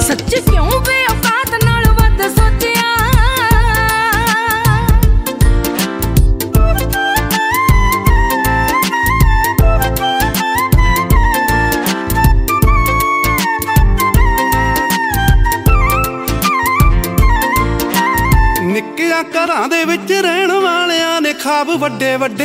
सच क्यों बे औकात नाल वध सोचिया। निक्किया घरां दे विच रहण वालियां ने ख्वाब वड्डे वड्डे